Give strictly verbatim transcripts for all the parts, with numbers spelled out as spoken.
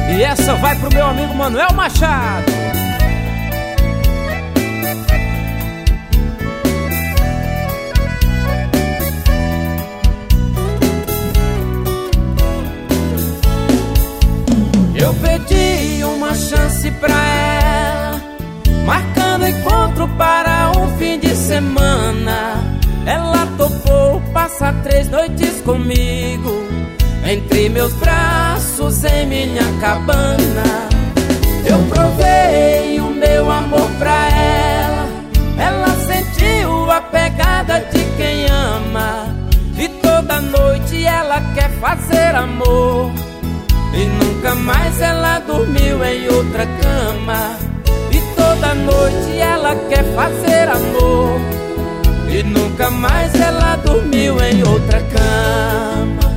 E essa vai pro meu amigo Manuel Machado. Eu pedi uma chance pra ela, marcando encontro para um fim de semana. Ela topou passar três noites comigo, entre meus braços em minha cabana. Eu provei o meu amor pra ela, ela sentiu a pegada de quem ama. E toda noite ela quer fazer amor, e nunca mais ela dormiu em outra cama. E toda noite ela quer fazer amor, e nunca mais ela dormiu em outra cama.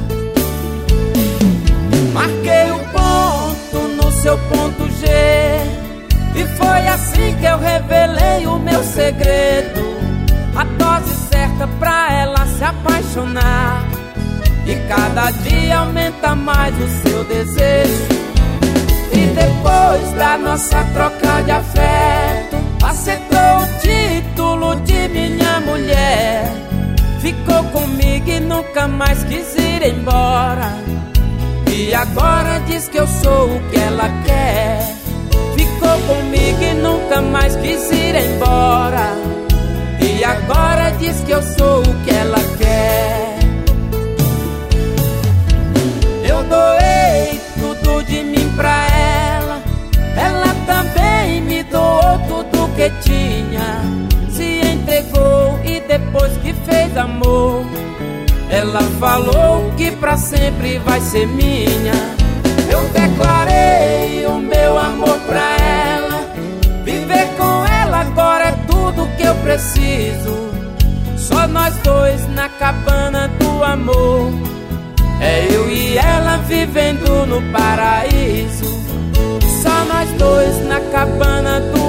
Marquei o ponto no seu ponto G, e foi assim que eu revelei o meu segredo. A dose certa pra ela se apaixonar, e cada dia aumenta mais o seu desejo. E depois da nossa troca de afeto, aceitou o título de minha mulher. Ficou comigo e nunca mais quis ir embora, e agora diz que eu sou o que ela quer. Ficou comigo e nunca mais quis ir embora, e agora diz que eu sou o que ela quer. Eu doei tudo de mim pra ela, ela também me doou tudo que tinha. Se entregou e depois que fez amor, ela falou que pra sempre vai ser minha. Eu declarei o meu amor pra ela, viver com ela agora é tudo que eu preciso. Só nós dois na cabana do amor, é eu e ela vivendo no paraíso. Só nós dois na cabana do